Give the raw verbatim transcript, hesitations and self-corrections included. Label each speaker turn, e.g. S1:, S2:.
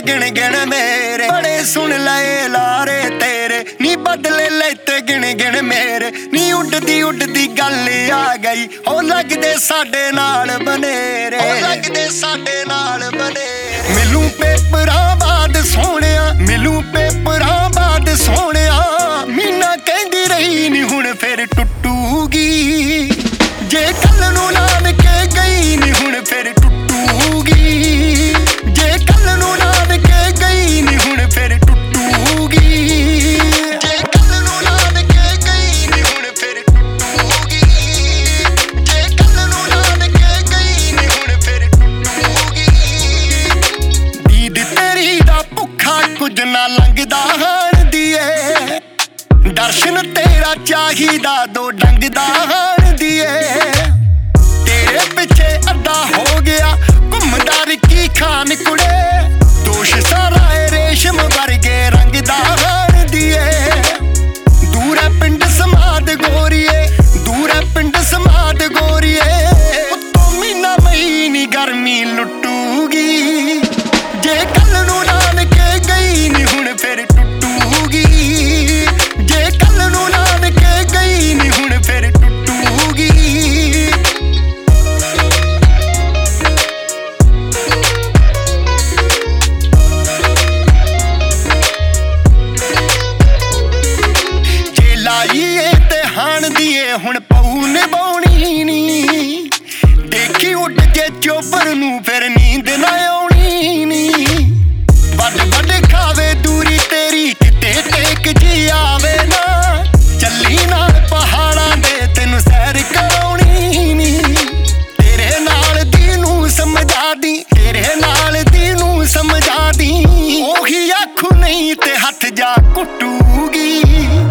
S1: गिण गिण मेरे बड़े सुन लए लारे तेरे नी बदले लेते गिण गिण मेरे नी उड़दी उड़दी गल आ गई ओ लगदे साडे नाल बनेरे ओ लगदे साडे नाल बनेरे मिलूं पेपरां बाद सोहणिया मिलूं पेपरां बाद सोहणिया मीना कहंदी रही नी हुण फिर टुटूगी जे कल नूं नाम के गई नी हुण फिर टुटूगी जे कल नूं नाम के गई नी हुण फिर टुटूगी जे कल नूं नाम के गई नी हुण फिर टुटूगी जे कल नूं नाम के गई नी हुण फिर टुटूगी दीद तेरी दा भुखा कुछ ना लंघदा हाण दीए दर्शन तेरा चाहिदा दो डंग दा हाण दीए तेरे पिछे अद्धा हो गया घुमदार की खान कुड़े दोष सारा है रेशम वर्गे रंग दा हाण दीए दूर है पिंड समाद गोरीए दूर है पिंड समाद गोरीए उत्तों मीना मई नी गर्मी लुटूगी जे कल नूं नाम के गई नी हुण फिर टुटूगी जे कल नूं नाम के गई नी हुण फिर टुटूगी जे लाईए ते हाण दीए हुण पऊ निभाउणी नी देखी उड़ के चोबर नूं फिर नींद ना आउणी नी वड वड खावे दूरी तेरी किते टेक जी आवे ना ਚੱਲੀ ਨਾਲ ਪਹਾੜਾਂ ਦੇ ਤੈਨੂੰ ਸੈਰ ਕਰਾਉਣੀ ਨੀ ਤੇਰੇ ਨਾਲ ਦੀ ਨੂੰ ਸਮਝਾ ਦੀ ਤੇਰੇ ਨਾਲ ਦੀ ਨੂੰ ਸਮਝਾ ਦੀ ਉਹੀ ਆਖੂ ਨਹੀਂ ਤੇ ਹੱਥ ਜਾ ਕੁੱਟੂਗੀ